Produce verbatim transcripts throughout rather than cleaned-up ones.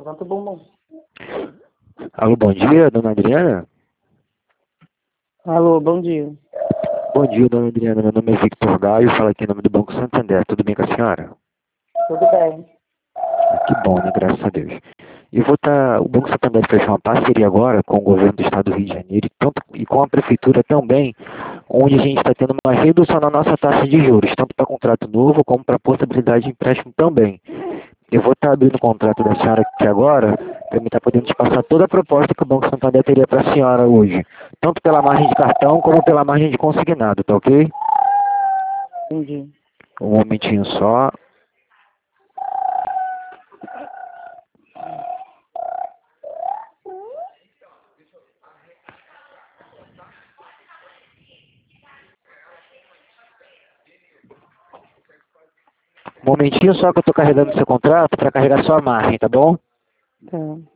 Levanta o bumbum. Alô, bom dia, dona Adriana? Alô, bom dia. Bom dia, dona Adriana. Meu nome é Victor Gaio, falo aqui em nome do Banco Santander. Tudo bem com a senhora? Tudo bem. Que bom, né? Graças a Deus. Eu vou estar. O Banco Santander fechou uma parceria agora com o governo do estado do Rio de Janeiro e, tanto, e com a prefeitura também, onde a gente está tendo uma redução na nossa taxa de juros, tanto para contrato novo como para possibilidade de empréstimo também. Eu vou estar abrindo o contrato da senhora aqui agora, para mim estar podendo te passar toda a proposta que o Banco Santander teria para a senhora hoje, tanto pela margem de cartão como pela margem de consignado, tá ok? Entendi. Um momentinho só. Um momentinho só que eu estou carregando seu contrato para carregar sua margem, tá bom? Tá.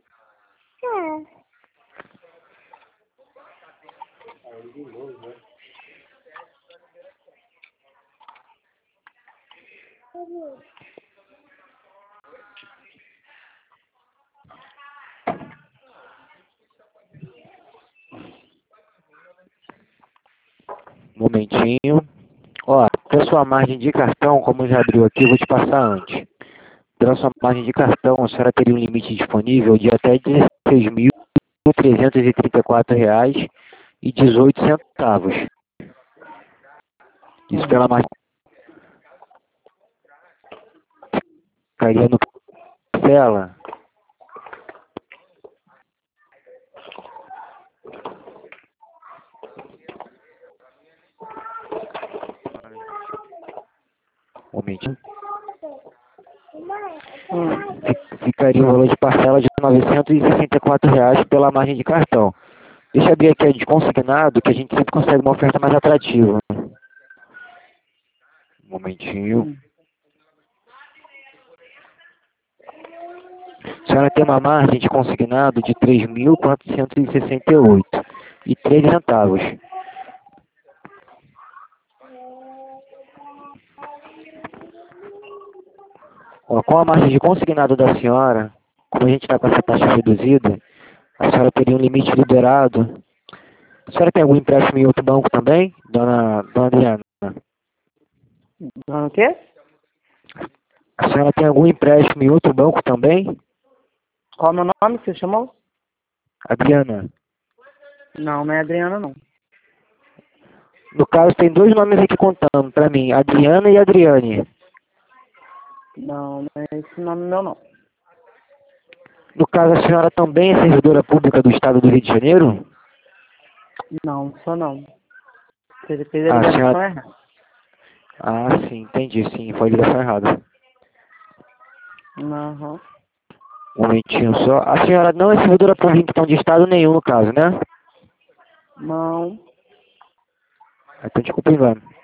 Um momentinho. Ó, para sua margem de cartão, como já abriu aqui, eu vou te passar antes. Pela sua margem de cartão, a senhora teria um limite disponível de até dezesseis mil trezentos e trinta e quatro reais e dezoito centavos. Isso pela margem cairia no parcela. Um momentinho. Hum. Ficaria um valor de parcela de novecentos e sessenta e quatro reais pela margem de cartão. Deixa eu abrir aqui a de consignado, que a gente sempre consegue uma oferta mais atrativa. Um momentinho. Hum. A senhora tem uma margem de consignado de três mil quatrocentos e sessenta e oito e três centavos. Ó, com a margem de consignado da senhora, como a gente está com essa taxa reduzida, a senhora teria um limite liberado. A senhora tem algum empréstimo em outro banco também, dona, dona Adriana? Não, o quê? A senhora tem algum empréstimo em outro banco também? Qual é o meu nome que você chamou? Adriana. Não, não é Adriana, não. No caso, tem dois nomes aqui contando para mim, Adriana e Adriane. Não, não é esse nome meu, não. No caso, a senhora também é servidora pública do estado do Rio de Janeiro? Não, só não. Você fez a Ah, a ligação senhora... errada. Ah, sim, entendi, sim, foi a ligação errada. Aham. Um momentinho só. A senhora não é servidora pública então de estado nenhum, no caso, né? Não. Então, desculpa, engano.